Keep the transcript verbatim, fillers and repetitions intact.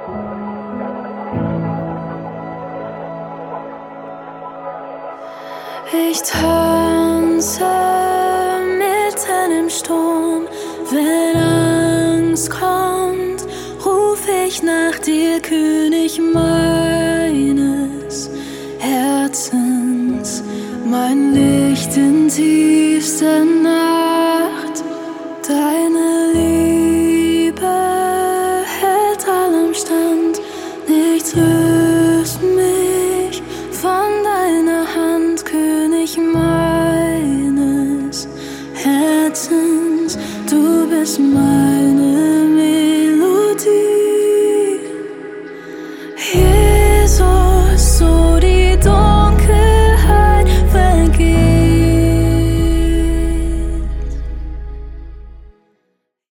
Ich tanze mitten im Sturm, wenn Angst kommt, ruf ich nach dir, König meines Herzens, mein Licht in tiefster Nacht. Deine Liebe hält allem stand, nichts löst mich von deiner Hand, König meines Herzens, du bist mein